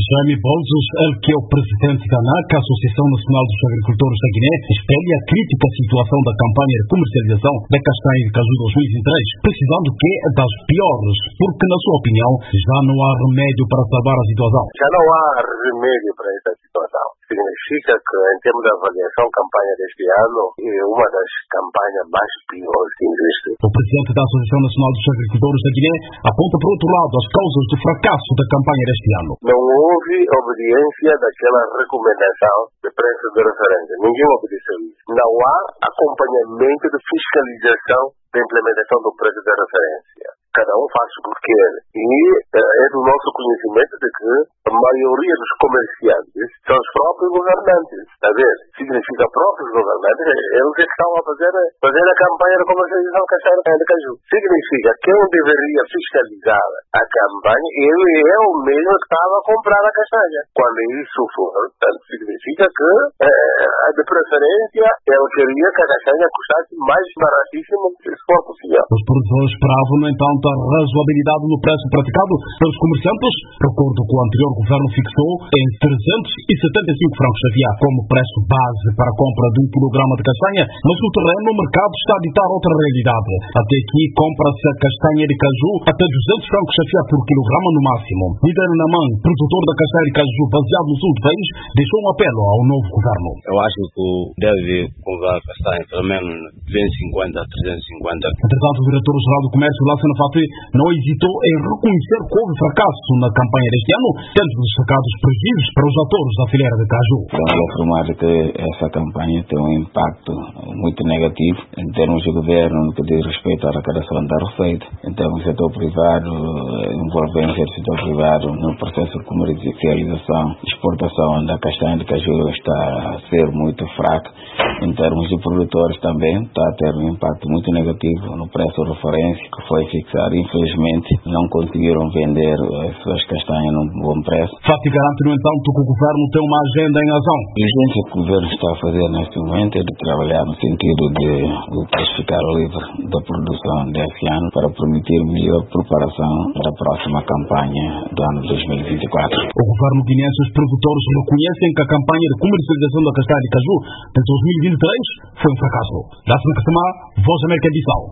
Jaime Bolsos, ele que é o presidente da ANAC, a Associação Nacional dos Agricultores da Guiné, espelha a crítica situação da campanha de comercialização da castanha de caju 2023, precisando que é das piores, porque, na sua opinião, já não há remédio para salvar a situação. Já não há remédio para esta situação. Significa que, em termos de avaliação, a campanha deste ano é uma das campanhas mais piores que existe. O presidente da Associação Nacional dos Agricultores da Guiné aponta, por outro lado, as causas do fracasso da campanha deste ano. Não houve obediência daquela recomendação de preço de referência. Ninguém obedeceu isso. Não há acompanhamento de fiscalização da implementação do preço de referência. Cada um faz o que quer. E é do nosso conhecimento de que a maioria dos comerciantes são os próprios governantes. Está a ver? Significa próprios governantes, eles que estão a fazer a campanha de comercialização de castanha de caju. Significa que quem deveria fiscalizar a campanha, ele é o mesmo que estava a comprar a castanha. Quando isso for, portanto, significa que de preferência ele queria que a castanha custasse mais baratíssimo se for possível. Os produtores esperavam, no entanto, a razoabilidade no preço praticado pelos comerciantes, de acordo com o anterior governo fixou em 375 francos xavier como preço base para a compra de 1 kg de castanha, mas no terreno o mercado está a ditar outra realidade. Até aqui compra-se a castanha de caju até 200 francos xavier por quilograma no máximo. Líder Naman, produtor da castanha de caju baseado no sul do país, deixou um apelo ao novo governo. Eu acho que deve comprar castanha pelo menos 250 a 350. Entretanto, o diretor-geral do Comércio, Lassana Fati, não hesitou em reconhecer que houve fracasso na campanha deste ano, tendo destacado os prejuízos para os atores da fileira de caju. Vamos afirmar que essa campanha tem um impacto muito negativo em termos de governo, no que diz respeito à arrecadação da receita, em termos do setor privado, envolvência do setor privado no processo de comercialização e exportação da castanha de caju está a ser muito fraca. Em termos de produtores também está a ter um impacto muito negativo no preço de referência que foi fixado. Infelizmente não conseguiram vender as suas castanhas num bom preço. Fati garante, no entanto, que o governo tem uma agenda em ação. A urgência que o governo está a fazer neste momento é de trabalhar no sentido de o país ficar livre da produção desse ano para permitir melhor preparação para a próxima campanha do ano 2024. O governo guineense e os produtores reconhecem que a campanha de comercialização da castanha de caju de 2023 foi um fracasso. Da Semana, Voz América Bissau.